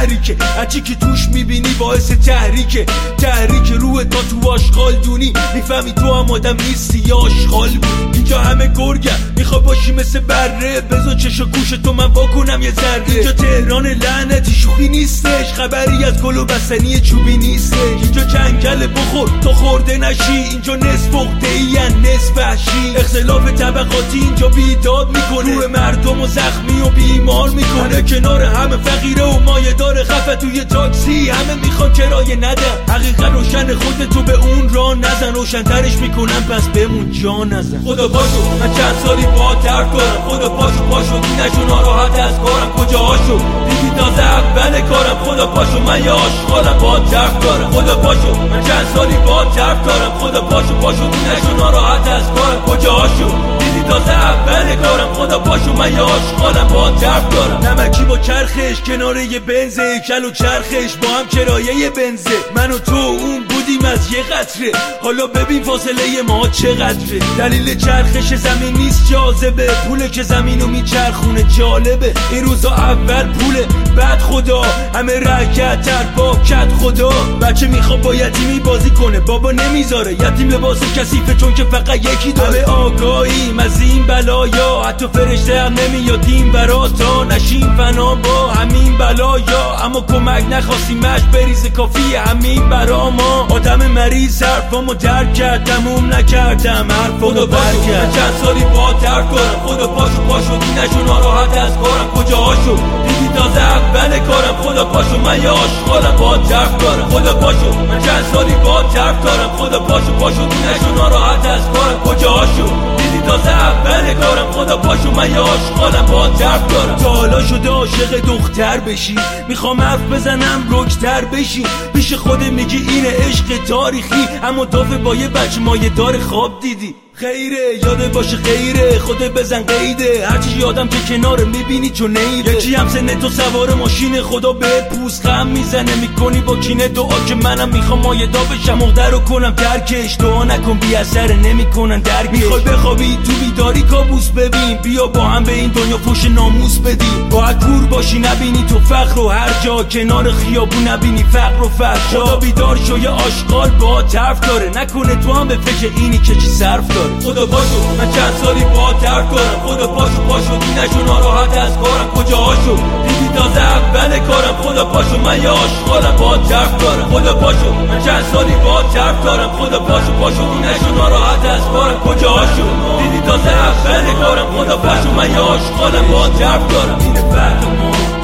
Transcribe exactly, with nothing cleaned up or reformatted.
شهری که هرچی که توش میبینی باعث تحریکه، تحریک روح تا تو آشغال دونی، میفهمی تو هم آدم نیستی یا آشغال بود. اینجا همه گرگم میخوای باشی مثل بره، بذار چش و گوش تو من واکنم یه ذره. اینجا تهران لعنتی شوخی نیستش، خبری از گل و بستنی چوبی نیستش. اینجا جنگل بخور تا خورده نشی، اینجا نصف عقده‌ای نصف وحشی. اختلاف طبقاتی اینجا بیداد میکنه، روح مردم و زخمی و بیمار میکنه. کنار همه فقیره و مایه داره خفه توی تاکسی، همه میخوان کرایه ندن. حقیقت روشن، خودتو به اون راه نزن، روشن‌ترش میکنن پس بمون جا نزن. خدا پاشو من چند سالی با درد دارم، خدا پاشو پاشو دینشو ناراحت از کارم. کجاهاشو دیدی تازه اول کارم، خدا پاشو من یه آشغالم با درد دارم. خدا پاشو من چند سالی با درد دارم، خدا پاشو پاشو دینشو ناراحت از کارم. کجاهاشو دیدی تازه اول کارم، خدا پاشو من یه آشغالم با درد دارم. نمکی با چرخش کنار یه بنزه، کل و چرخش با هم کرایه بنزه. من و تو اون بودیم از یه قطره، حالا ببین فاصله ما چقدره. دلیل چرخش زمین نیست جاذبه، پوله که زمینو میچرخونه جالبه. این روزا اول پوله بعد خدا، همه رکت تر با کت خدا. بچه میخواد با یتیمی بازی کنه، بابا نمیذاره. یتیم لباس کثیفه چون که فقط یکی داره. همه آگاهیم از این بلایا، حتی فرشته هم نمیادیم برا تا نشیم فنا با همین بلایا. اما کمک نخواستیمش بریز کافیه همین برا ما. آدم مریض حرفامو درک کرد، تموم نکردم حرفامو برکرد. چند سالی با درد دارم، خدا پاشو پاشو دینشو ناراحت از کارم. کجاهاشو دیدی تازه اول کارم، خدا پاشو من یه آشغالم با درد دارم. خدا پاشو من چند سالی با درد دارم، خدا پاشو پاشو دینشو ناراحت از کارم. کجاهاشو دیدی تازه اول کارم، خدا پاشو من یه آشغالم با درد دارم. تا حالا شده عاشق دختر بشی، میخوام حرف بزنم رکتر بشی. پیش خود میگی اینه عشق تاریخی، اما دافه با یه بچه مایه دار خواب دیدی. خیره یاده باشه خیره، خود بزن قیده. هرچی یادم که کنار میبینی چون نیره. یکی هم سن تو سوار ماشین، خدا بهت پوست غم میزنه. میکنی با کینه دعا که منم میخوام مایه دا بشم، مقدر رو کنم ترکش. دعا نکن بی اثر نمیکنن درکش. میخوای بخوابی تو بیداری کابوس ببین، بیا با هم به این دنیا فوش ناموس بدیم. باید کور باشی نبینی تو فقر و هر جا، کنار خیابون نبینی فقر و فحشا. خدا بیدار شو یه آشغال با طرف داره، نکنه تو هم به فکر اینی که چی صرف داره. خدا پاشو من چند سالی با درد دارم، خدا پاشو پاشو دینشو ناراحت از کارم. کجاهاشو دیدی تازه اول کارم، خدا پاشو من یه آشغالم با درد دارم. خدا پاشو من چند سالی با درد دارم، خدا پاشو پاشو دینشو ناراحت از کارم. کجاهاشو دیدی تازه اول کارم، خدا پاشو من یه آشغالم با درد دارم. این فرق ما